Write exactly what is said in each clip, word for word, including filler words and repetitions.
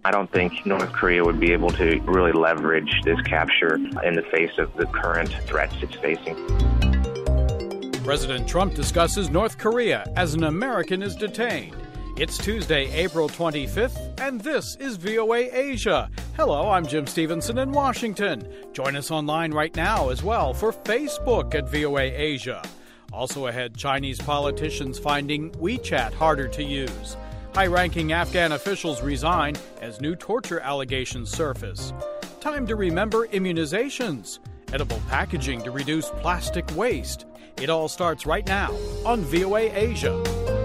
I don't think North Korea would be able to really leverage this capture in the face of the current threats it's facing. President Trump discusses North Korea as an American is detained. It's Tuesday, April twenty-fifth, and this is V O A Asia. Hello, I'm Jim Stevenson in Washington. Join us online right now as well for Facebook at V O A Asia. Also ahead, Chinese politicians finding WeChat harder to use. High-ranking Afghan officials resign as new torture allegations surface. Time to remember immunizations. Edible packaging to reduce plastic waste. It all starts right now on V O A Asia.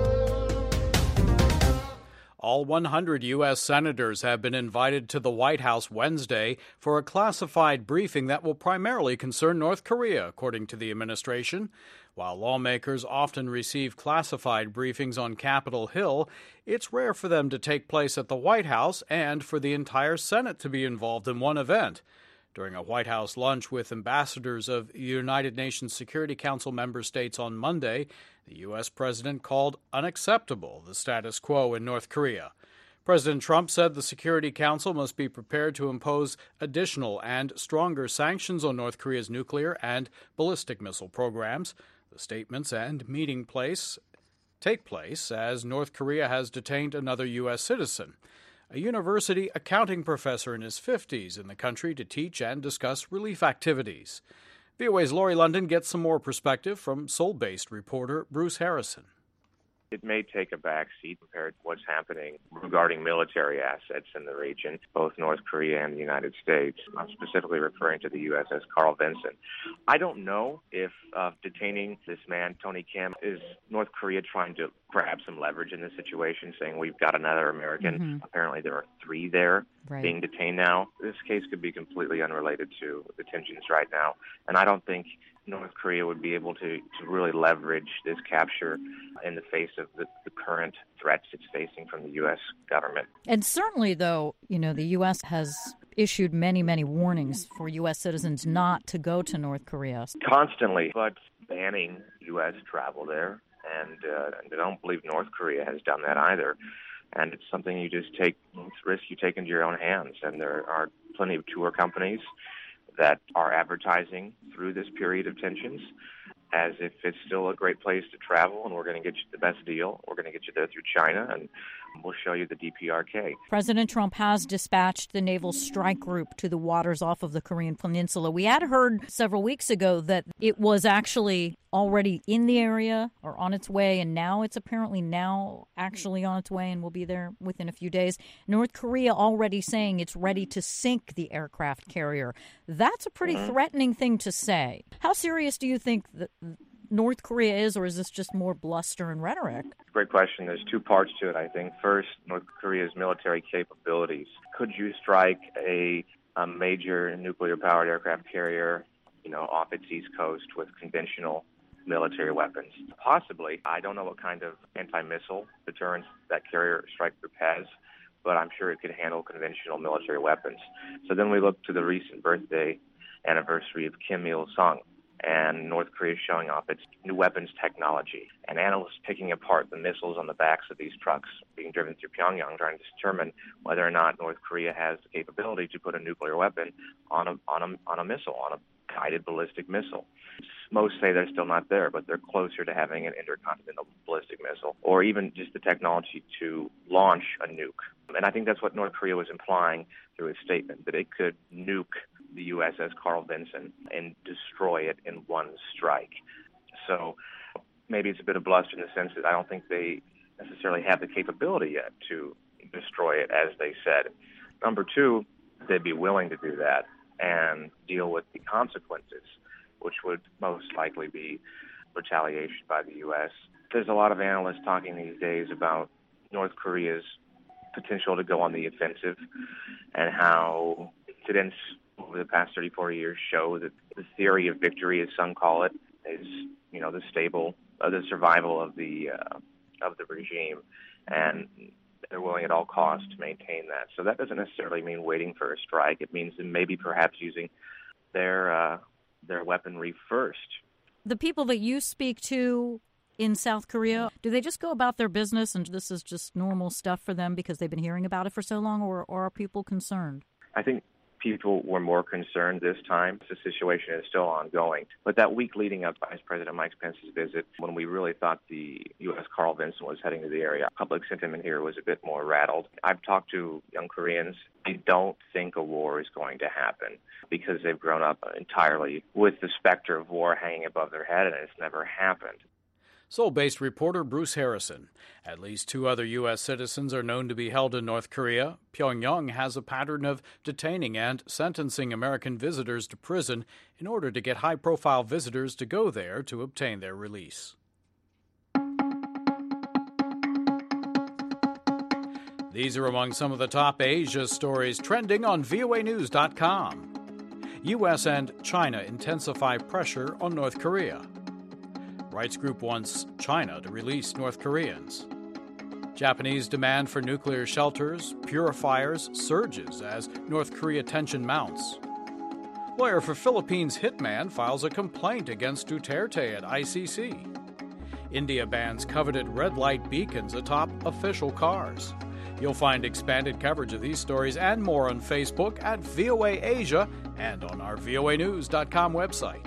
All one hundred U S senators have been invited to the White House Wednesday for a classified briefing that will primarily concern North Korea, according to the administration. While lawmakers often receive classified briefings on Capitol Hill, it's rare for them to take place at the White House and for the entire Senate to be involved in one event. During a White House lunch with ambassadors of United Nations Security Council member states on Monday, the U S president called unacceptable the status quo in North Korea. President Trump said the Security Council must be prepared to impose additional and stronger sanctions on North Korea's nuclear and ballistic missile programs. The statements and meeting place take place as North Korea has detained another U S citizen, a university accounting professor in his fifties in the country, to teach and discuss relief activities. V O A's Laurie London gets some more perspective from Seoul-based reporter Bruce Harrison. It may take a backseat compared to what's happening regarding military assets in the region, both North Korea and the United States. I'm specifically referring to the U S S Carl Vinson. I don't know if uh, detaining this man, Tony Kim, is North Korea trying to grab some leverage in this situation, saying we've got another American. Mm-hmm. Apparently there are three there right. being detained now. This case could be completely unrelated to the tensions right now, and I don't think North Korea would be able to, to really leverage this capture in the face of the, the current threats it's facing from the U S government. And certainly, though, you know, the U S has issued many, many warnings for U S citizens not to go to North Korea. Constantly, but banning U S travel there. And, uh, and I don't believe North Korea has done that either. And it's something you just take, it's a risk you take into your own hands. And there are plenty of tour companies that are advertising through this period of tensions as if it's still a great place to travel, and we're going to get you the best deal. We're going to get you there through China, and we'll show you the D P R K. President Trump has dispatched the naval strike group to the waters off of the Korean Peninsula. We had heard several weeks ago that it was actually already in the area or on its way, and now it's apparently now actually on its way and will be there within a few days. North Korea already saying it's ready to sink the aircraft carrier. That's a pretty mm-hmm. threatening thing to say. How serious do you think that North Korea is, or is this just more bluster and rhetoric? Great question. There's two parts to it, I think. First, North Korea's military capabilities. Could you strike a, a major nuclear-powered aircraft carrier, you know, off its east coast with conventional military weapons? Possibly. I don't know what kind of anti-missile deterrence that carrier strike group has, but I'm sure it could handle conventional military weapons. So then we look to the recent birthday anniversary of Kim Il-sung, and North Korea is showing off its new weapons technology. And analysts picking apart the missiles on the backs of these trucks being driven through Pyongyang, trying to determine whether or not North Korea has the capability to put a nuclear weapon on a on a on a missile, on a guided ballistic missile. Most say they're still not there, but they're closer to having an intercontinental ballistic missile, or even just the technology to launch a nuke. And I think that's what North Korea was implying through its statement, that it could nuke the U S S Carl Vinson and destroy it in one strike. So maybe it's a bit of bluster in the sense that I don't think they necessarily have the capability yet to destroy it, as they said. Number two, they'd be willing to do that and deal with the consequences, which would most likely be retaliation by the U S. There's a lot of analysts talking these days about North Korea's potential to go on the offensive and how incidents over the past thirty-four years show that the theory of victory, as some call it, is, you know, the stable, uh, the survival of the uh, of the regime, and they're willing at all costs to maintain that. So that doesn't necessarily mean waiting for a strike. It means maybe perhaps using their uh, their weaponry first. The people that you speak to in South Korea? Do they just go about their business and this is just normal stuff for them because they've been hearing about it for so long, or, or are people concerned? I think people were more concerned this time. The situation is still ongoing. But that week leading up to Vice President Mike Pence's visit, when we really thought the U S Carl Vinson was heading to the area, public sentiment here was a bit more rattled. I've talked to young Koreans. They don't think a war is going to happen because they've grown up entirely with the specter of war hanging above their head, and it's never happened. Seoul-based reporter Bruce Harrison. At least two other U S citizens are known to be held in North Korea. Pyongyang has a pattern of detaining and sentencing American visitors to prison in order to get high-profile visitors to go there to obtain their release. These are among some of the top Asia stories trending on V O A News dot com. U S and China intensify pressure on North Korea. Rights group wants China to release North Koreans. Japanese demand for nuclear shelters, purifiers surges as North Korea tension mounts. Lawyer for Philippines hitman files a complaint against Duterte at I C C. India bans coveted red light beacons atop official cars. You'll find expanded coverage of these stories and more on Facebook at V O A Asia and on our V O A News dot com website.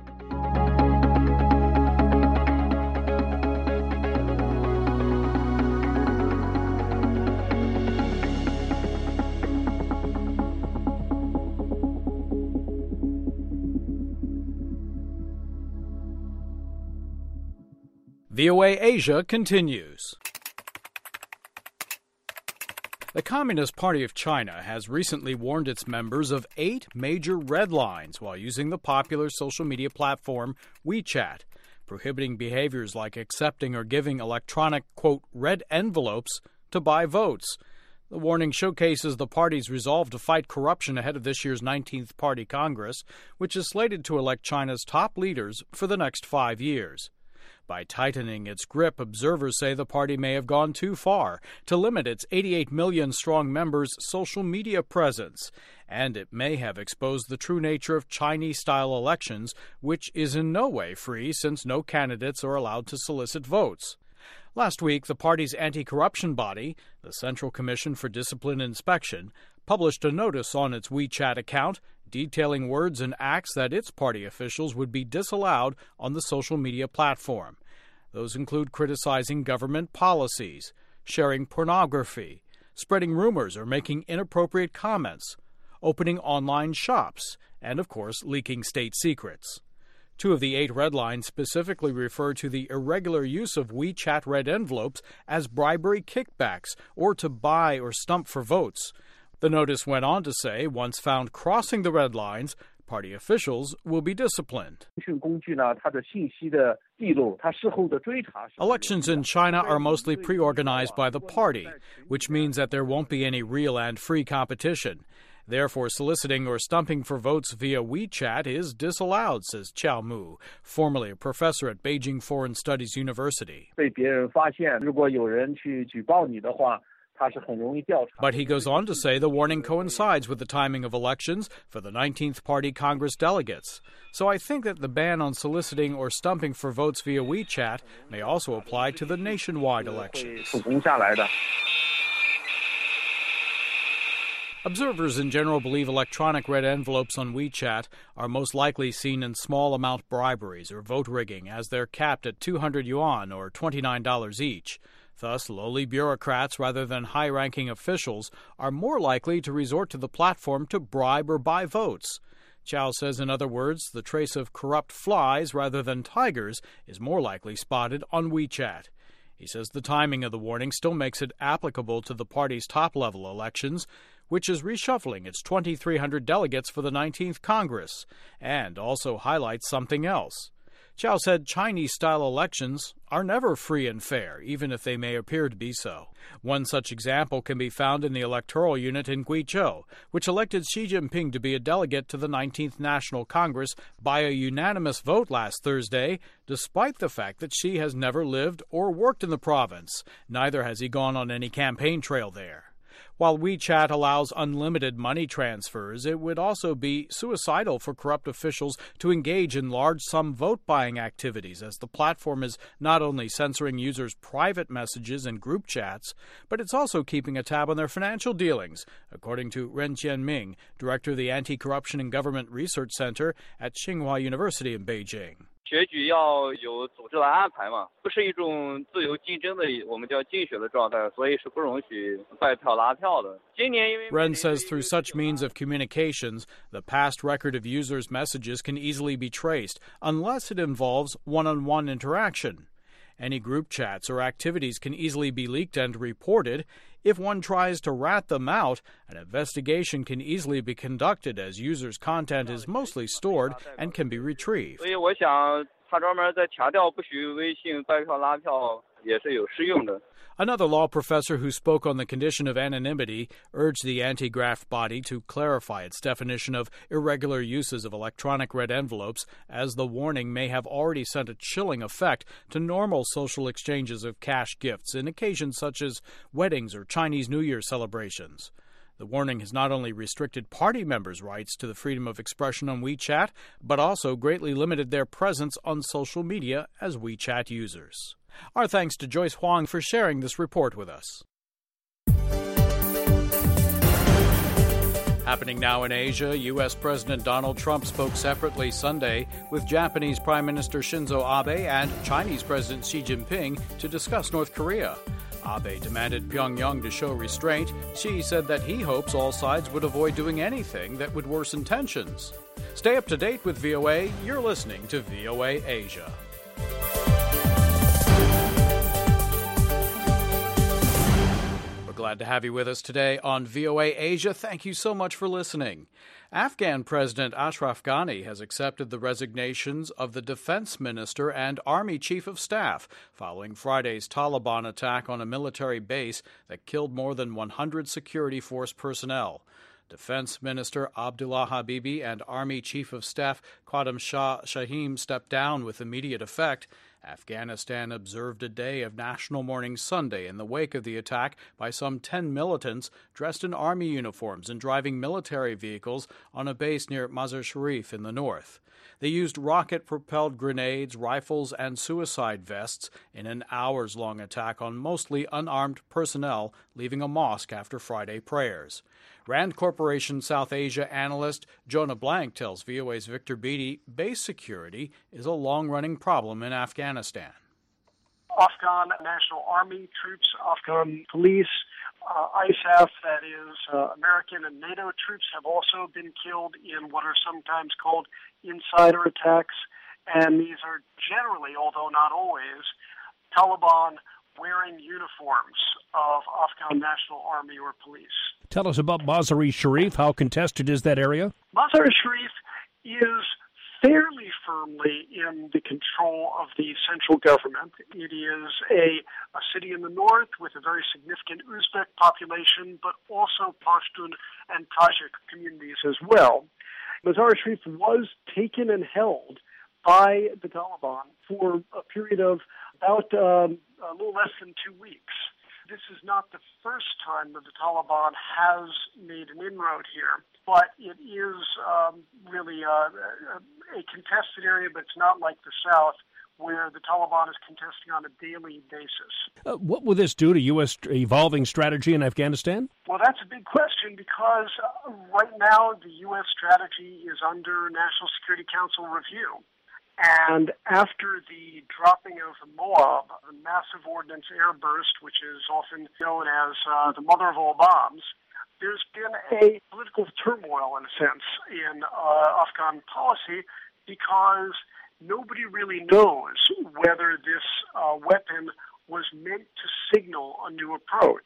V O A Asia continues. The Communist Party of China has recently warned its members of eight major red lines while using the popular social media platform WeChat, prohibiting behaviors like accepting or giving electronic, quote, red envelopes to buy votes. The warning showcases the party's resolve to fight corruption ahead of this year's nineteenth Party Congress, which is slated to elect China's top leaders for the next five years. By tightening its grip, observers say the party may have gone too far to limit its eighty-eight million strong members' social media presence, and it may have exposed the true nature of Chinese-style elections, which is in no way free since no candidates are allowed to solicit votes. Last week, the party's anti-corruption body, the Central Commission for Discipline Inspection, published a notice on its WeChat account detailing words and acts that its party officials would be disallowed on the social media platform. Those include criticizing government policies, sharing pornography, spreading rumors or making inappropriate comments, opening online shops, and, of course, leaking state secrets. Two of the eight red lines specifically refer to the irregular use of WeChat red envelopes as bribery kickbacks or to buy or stump for votes. The notice went on to say, once found crossing the red lines, party officials will be disciplined. Elections in China are mostly pre-organized by the party, which means that there won't be any real and free competition. Therefore, soliciting or stumping for votes via WeChat is disallowed, says Qiao Mu, formerly a professor at Beijing Foreign Studies University. But he goes on to say the warning coincides with the timing of elections for the nineteenth Party Congress delegates. So I think that the ban on soliciting or stumping for votes via WeChat may also apply to the nationwide elections. Observers in general believe electronic red envelopes on WeChat are most likely seen in small amount briberies or vote rigging, as they're capped at two hundred yuan or twenty-nine dollars each. Thus, lowly bureaucrats rather than high-ranking officials are more likely to resort to the platform to bribe or buy votes. Chow says, in other words, the trace of corrupt flies rather than tigers is more likely spotted on WeChat. He says the timing of the warning still makes it applicable to the party's top-level elections, which is reshuffling its twenty-three hundred delegates for the nineteenth Congress, and also highlights something else. Chow said Chinese-style elections are never free and fair, even if they may appear to be so. One such example can be found in the electoral unit in Guizhou, which elected Xi Jinping to be a delegate to the nineteenth National Congress by a unanimous vote last Thursday, despite the fact that Xi has never lived or worked in the province. Neither has he gone on any campaign trail there. While WeChat allows unlimited money transfers, it would also be suicidal for corrupt officials to engage in large-sum vote-buying activities, as the platform is not only censoring users' private messages and group chats, but it's also keeping a tab on their financial dealings, according to Ren Jianming, director of the Anti-Corruption and Government Research Center at Tsinghua University in Beijing. Ren says through such means of communications, the past record of users' messages can easily be traced, unless it involves one-on-one interaction. Any group chats or activities can easily be leaked and reported. If one tries to rat them out, an investigation can easily be conducted as users' content is mostly stored and can be retrieved. Another law professor who spoke on the condition of anonymity urged the anti-graft body to clarify its definition of irregular uses of electronic red envelopes, as the warning may have already sent a chilling effect to normal social exchanges of cash gifts in occasions such as weddings or Chinese New Year celebrations. The warning has not only restricted party members' rights to the freedom of expression on WeChat, but also greatly limited their presence on social media as WeChat users. Our thanks to Joyce Huang for sharing this report with us. Happening now in Asia, U S. President Donald Trump spoke separately Sunday with Japanese Prime Minister Shinzo Abe and Chinese President Xi Jinping to discuss North Korea. Abe demanded Pyongyang to show restraint. Xi said that he hopes all sides would avoid doing anything that would worsen tensions. Stay up to date with V O A. You're listening to V O A Asia. Glad to have you with us today on V O A Asia. Thank you so much for listening. Afghan President Ashraf Ghani has accepted the resignations of the defense minister and army chief of staff following Friday's Taliban attack on a military base that killed more than one hundred security force personnel. Defense Minister Abdullah Habibi and Army Chief of Staff Qadem Shah Shahim stepped down with immediate effect. Afghanistan observed a day of national mourning Sunday in the wake of the attack by some ten militants dressed in army uniforms and driving military vehicles on a base near Mazar-Sharif in the north. They used rocket-propelled grenades, rifles, and suicide vests in an hours-long attack on mostly unarmed personnel leaving a mosque after Friday prayers. Rand Corporation South Asia analyst Jonah Blank tells V O A's Victor Beattie base security is a long-running problem in Afghanistan. Afghan National Army troops, Afghan police, uh, I S A F, that is uh, American and NATO troops, have also been killed in what are sometimes called insider attacks. And these are generally, although not always, Taliban wearing uniforms of Afghan National Army or police. Tell us about Mazar-e-Sharif. How contested is that area? Mazar-e-Sharif is fairly firmly in the control of the central government. It is a, a city in the north with a very significant Uzbek population, but also Pashtun and Tajik communities as well. Mazar-e-Sharif was taken and held by the Taliban for a period of about um, a little less than two weeks. This is not the first time that the Taliban has made an inroad here, but it is um, really a, a contested area, but it's not like the South, where the Taliban is contesting on a daily basis. Uh, what will this do to U S evolving strategy in Afghanistan? Well, that's a big question because uh, right now the U S strategy is under National Security Council review. And after the dropping of the Moab, the massive ordnance airburst, which is often known as uh, the mother of all bombs, there's been a political turmoil, in a sense, in uh, Afghan policy because nobody really knows whether this uh, weapon was meant to signal a new approach.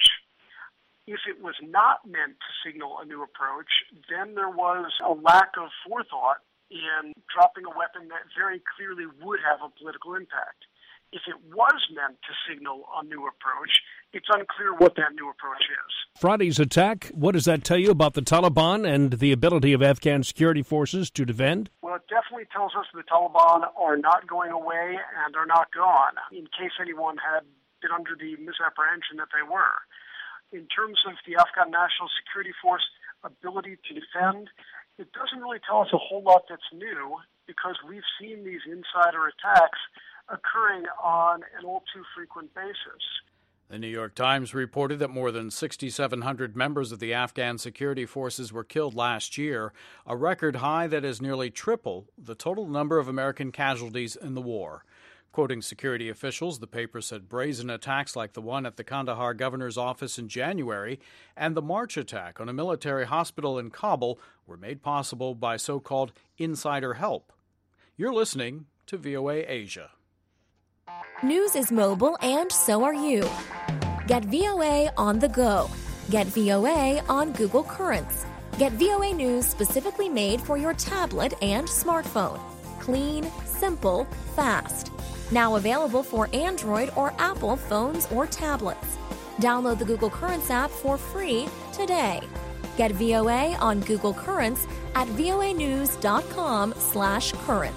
If it was not meant to signal a new approach, then there was a lack of forethought in dropping a weapon that very clearly would have a political impact. If it was meant to signal a new approach, it's unclear what that new approach is. Friday's attack, what does that tell you about the Taliban and the ability of Afghan security forces to defend? Well, it definitely tells us the Taliban are not going away and are not gone, in case anyone had been under the misapprehension that they were. In terms of the Afghan National Security Force ability to defend, it doesn't really tell us a whole lot that's new because we've seen these insider attacks occurring on an all too frequent basis. The New York Times reported that more than six thousand seven hundred members of the Afghan security forces were killed last year, a record high that is nearly triple the total number of American casualties in the war. Quoting security officials, the paper said brazen attacks like the one at the Kandahar governor's office in January and the March attack on a military hospital in Kabul were made possible by so-called insider help. You're listening to V O A Asia. News is mobile, and so are you. Get V O A on the go. Get V O A on Google Currents. Get V O A News specifically made for your tablet and smartphone. Clean, simple, fast. Now available for Android or Apple phones or tablets. Download the Google Currents app for free today. Get V O A on Google Currents at voanews.com slash currents.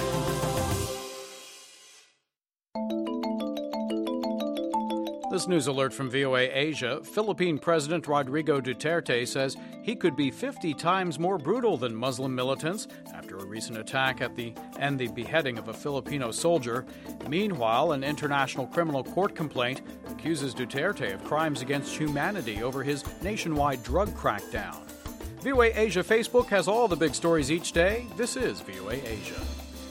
This news alert from V O A Asia. Philippine President Rodrigo Duterte says he could be fifty times more brutal than Muslim militants after a recent attack at the and the beheading of a Filipino soldier. Meanwhile, an international criminal court complaint accuses Duterte of crimes against humanity over his nationwide drug crackdown. V O A Asia Facebook has all the big stories each day. This is V O A Asia.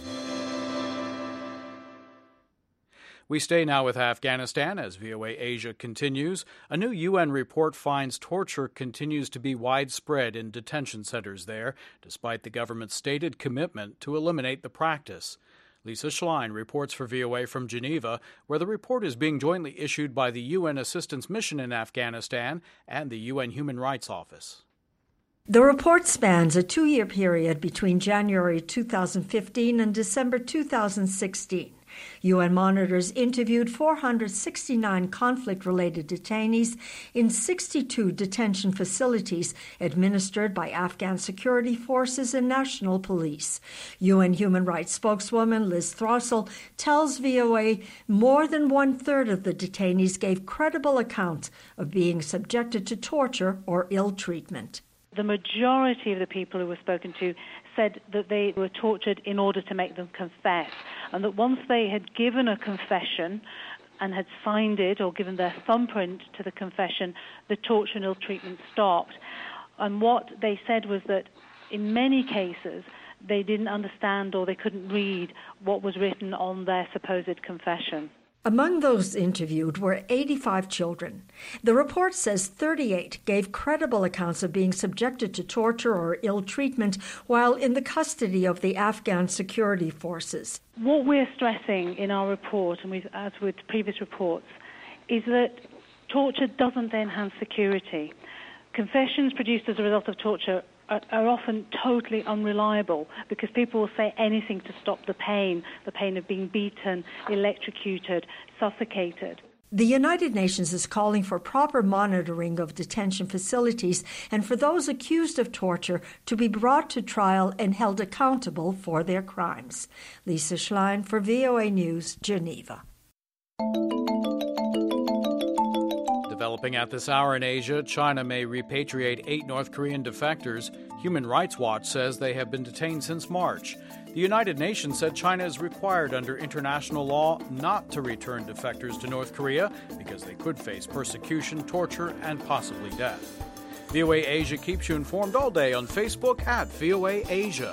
We stay now with Afghanistan as V O A Asia continues. A new U N report finds torture continues to be widespread in detention centers there, despite the government's stated commitment to eliminate the practice. Lisa Schlein reports for V O A from Geneva, where the report is being jointly issued by the U N Assistance Mission in Afghanistan and the U N Human Rights Office. The report spans a two-year period between January two thousand fifteen and December two thousand sixteen. U N monitors interviewed four hundred sixty-nine conflict-related detainees in sixty-two detention facilities administered by Afghan security forces and national police. U N Human Rights spokeswoman Liz Throssell tells V O A more than one-third of the detainees gave credible accounts of being subjected to torture or ill treatment. The majority of the people who were spoken to said that they were tortured in order to make them confess, and that once they had given a confession and had signed it or given their thumbprint to the confession, the torture and ill treatment stopped. And what they said was that in many cases they didn't understand or they couldn't read what was written on their supposed confession. Among those interviewed were eighty-five children. The report says thirty-eight gave credible accounts of being subjected to torture or ill treatment while in the custody of the Afghan security forces. What we're stressing in our report, and we've, as with previous reports, is that torture doesn't enhance security. Confessions produced as a result of torture are, are often totally unreliable because people will say anything to stop the pain, the pain of being beaten, electrocuted, suffocated. The United Nations is calling for proper monitoring of detention facilities and for those accused of torture to be brought to trial and held accountable for their crimes. Lisa Schlein for V O A News, Geneva. Developing at this hour in Asia, China may repatriate eight North Korean defectors. Human Rights Watch says they have been detained since March. The United Nations said China is required under international law not to return defectors to North Korea because they could face persecution, torture, and possibly death. V O A Asia keeps you informed all day on Facebook at V O A Asia.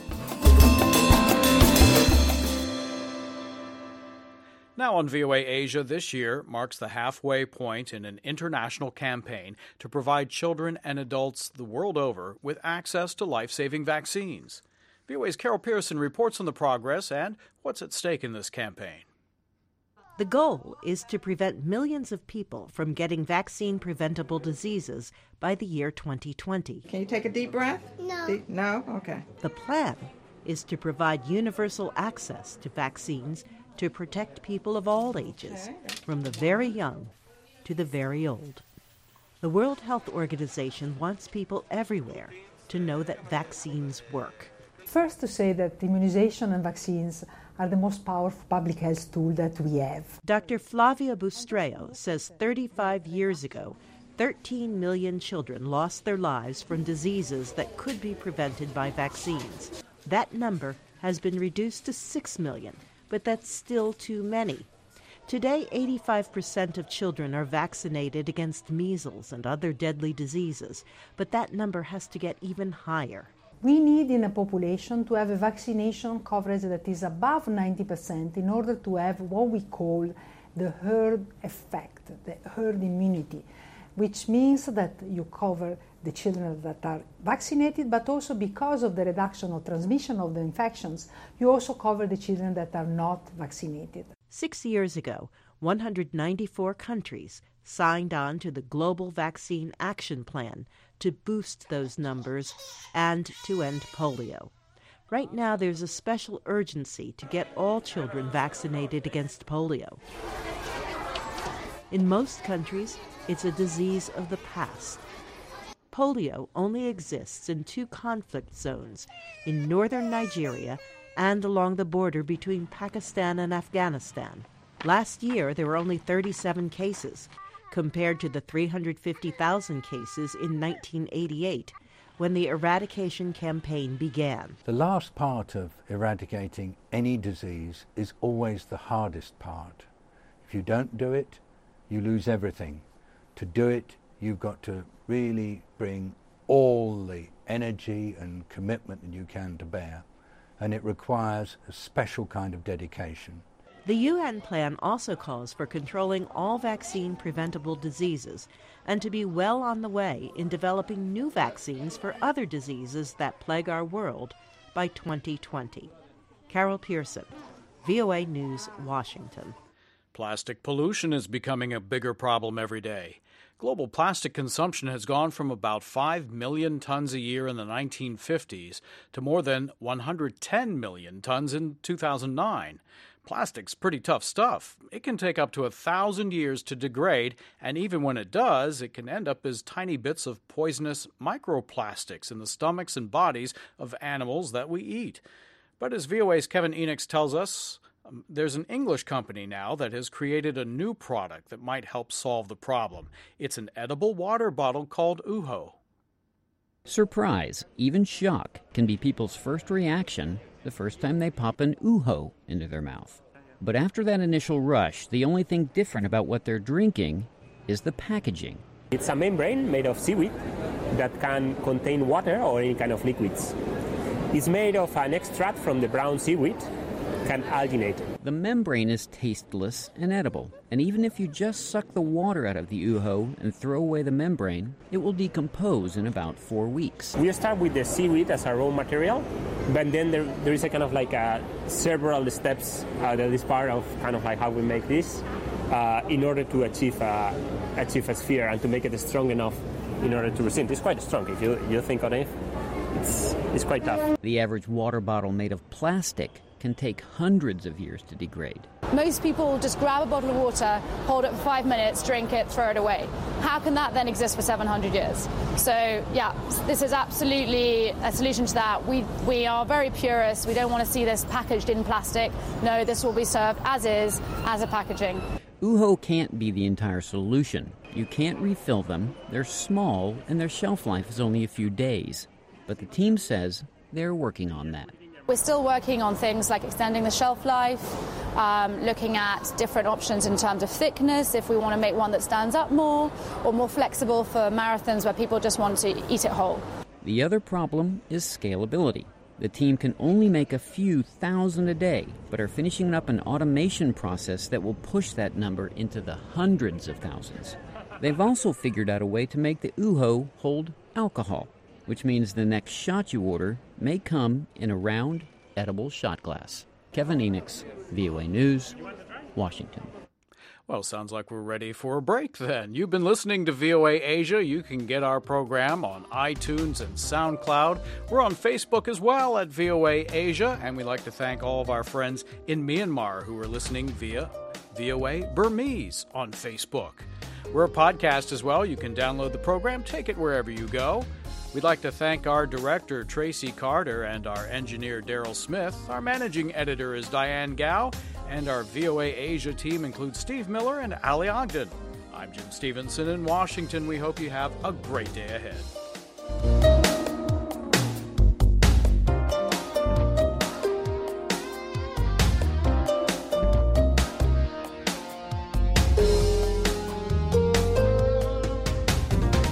Now on V O A Asia, this year marks the halfway point in an international campaign to provide children and adults the world over with access to life-saving vaccines. V O A's Carol Pearson reports on the progress and what's at stake in this campaign. The goal is to prevent millions of people from getting vaccine-preventable diseases by the year twenty twenty. Can you take a deep breath? No. Deep, no? Okay. The plan is to provide universal access to vaccines to protect people of all ages, from the very young to the very old. The World Health Organization wants people everywhere to know that vaccines work. First, to say that immunization and vaccines are the most powerful public health tool that we have. Doctor Flavia Bustreo says thirty-five years ago, thirteen million children lost their lives from diseases that could be prevented by vaccines. That number has been reduced to six million, but that's still too many. Today, eighty-five percent of children are vaccinated against measles and other deadly diseases, but that number has to get even higher. We need in a population to have a vaccination coverage that is above ninety percent in order to have what we call the herd effect, the herd immunity, which means that you cover the children that are vaccinated, but also because of the reduction of transmission of the infections, you also cover the children that are not vaccinated. Six years ago, one hundred ninety-four countries signed on to the Global Vaccine Action Plan to boost those numbers and to end polio. Right now, there's a special urgency to get all children vaccinated against polio. In most countries, it's a disease of the past. Polio only exists in two conflict zones, in northern Nigeria and along the border between Pakistan and Afghanistan. Last year, there were only thirty-seven cases, compared to the three hundred fifty thousand cases in nineteen eighty-eight, when the eradication campaign began. The last part of eradicating any disease is always the hardest part. If you don't do it, you lose everything. To do it, you've got to really bring all the energy and commitment that you can to bear, and it requires a special kind of dedication. The U N plan also calls for controlling all vaccine-preventable diseases and to be well on the way in developing new vaccines for other diseases that plague our world by twenty twenty. Carol Pearson, V O A News, Washington. Plastic pollution is becoming a bigger problem every day. Global plastic consumption has gone from about five million tons a year in the nineteen fifties to more than one hundred ten million tons in two thousand nine. Plastic's pretty tough stuff. It can take up to a thousand years to degrade, and even when it does, it can end up as tiny bits of poisonous microplastics in the stomachs and bodies of animals that we eat. But as V O A's Kevin Enochs tells us, um, there's an English company now that has created a new product that might help solve the problem. It's an edible water bottle called Uho. Surprise, even shock, can be people's first reaction the first time they pop an Uho into their mouth. But after that initial rush, the only thing different about what they're drinking is the packaging. It's a membrane made of seaweed that can contain water or any kind of liquids. It's made of an extract from the brown seaweed, can alginate. The membrane is tasteless and edible, and even if you just suck the water out of the Uho and throw away the membrane, it will decompose in about four weeks. We start with the seaweed as a raw material, but then there, there is a kind of like a several steps uh, that is part of kind of like how we make this uh, in order to achieve a, achieve a sphere and to make it strong enough in order to resist. It's quite strong if you, you think on it. It's, it's quite tough. The average water bottle made of plastic can take hundreds of years to degrade. Most people just grab a bottle of water, hold it for five minutes, drink it, throw it away. How can that then exist for seven hundred years? So, yeah, this is absolutely a solution to that. We we are very purists. We don't want to see this packaged in plastic. No, this will be served as is, as a packaging. Uho can't be the entire solution. You can't refill them. They're small, and their shelf life is only a few days. But the team says they're working on that. We're still working on things like extending the shelf life, um, looking at different options in terms of thickness, if we want to make one that stands up more, or more flexible for marathons where people just want to eat it whole. The other problem is scalability. The team can only make a few thousand a day, but are finishing up an automation process that will push that number into the hundreds of thousands. They've also figured out a way to make the Uho hold alcohol, which means the next shot you order may come in a round, edible shot glass. Kevin Enochs, V O A News, Washington. Well, sounds like we're ready for a break then. You've been listening to V O A Asia. You can get our program on iTunes and SoundCloud. We're on Facebook as well at V O A Asia, and we'd like to thank all of our friends in Myanmar who are listening via V O A Burmese on Facebook. We're a podcast as well. You can download the program, take it wherever you go. We'd like to thank our director, Tracy Carter, and our engineer, Daryl Smith. Our managing editor is Diane Gao, and our V O A Asia team includes Steve Miller and Ali Ogden. I'm Jim Stevenson in Washington. We hope you have a great day ahead.